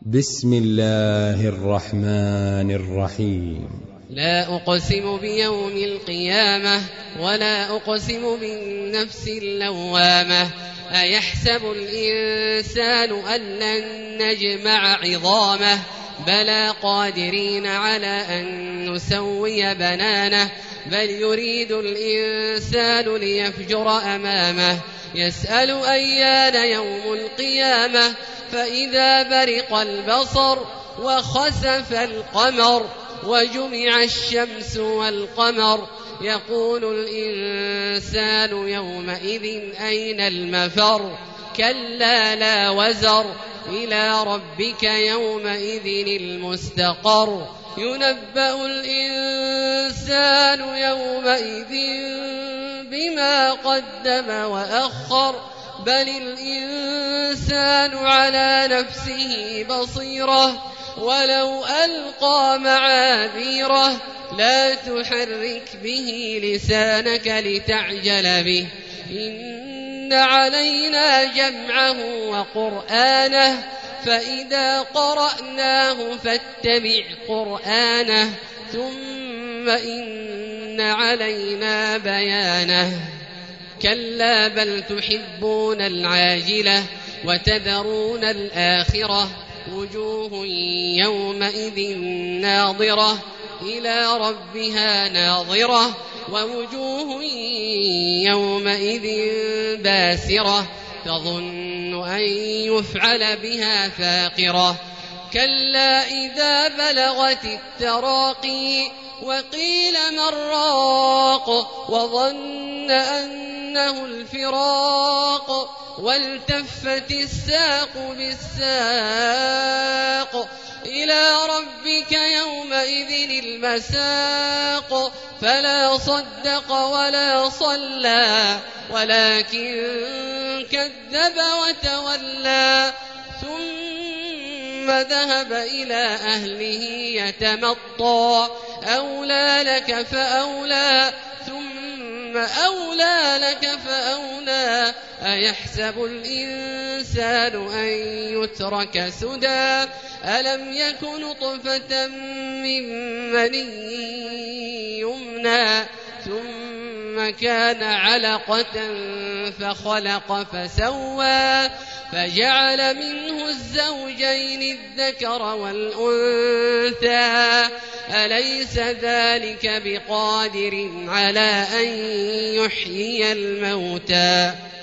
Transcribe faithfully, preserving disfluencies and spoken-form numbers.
بسم الله الرحمن الرحيم. لا أقسم بيوم القيامة ولا أقسم بالنفس اللوامة. أيحسب الإنسان أن لن نجمع عظامه بلى قادرين على أن نسوي بنانه بل يريد الإنسان ليفجر أمامه يسأل أيان يوم القيامة فإذا برق البصر وخسف القمر وجمع الشمس والقمر يقول الإنسان يومئذ أين المفر كلا لا وزر إلى ربك يومئذ المستقر ينبأ الإنسان يومئذ بما قدم وأخر بل الإنسان على نفسه بصيرة ولو ألقى معاذيره لا تحرك به لسانك لتعجل به إن علينا جمعه وقرآنه فإذا قرأناه فاتبع قرآنه ثم إن علينا بيانه كلا بل تحبون العاجلة وتذرون الآخرة وجوه يومئذ ناظرة إلى ربها ناظرة ووجوه يومئذ باسرة تظن أن يفعل بها فاقرة كلا إذا بلغت التراقي وقيل من راق وظن أنه الفراق والتفت الساق بالساق إلى ربك يومئذ المساق فلا صدق ولا صلى ولكن كذب وتولى ثم ذهب إلى أهله يتمطى أولى لك فأولى ثم أولى لك فأولى أيحسب الإنسان أن يترك سدى ألم يك نطفة من مني يمنى ثم كان علقة فخلق فسوى فجعل منه الزوجين الذكر والأنثى أليس ذلك بقادر على أن يحيي الموتى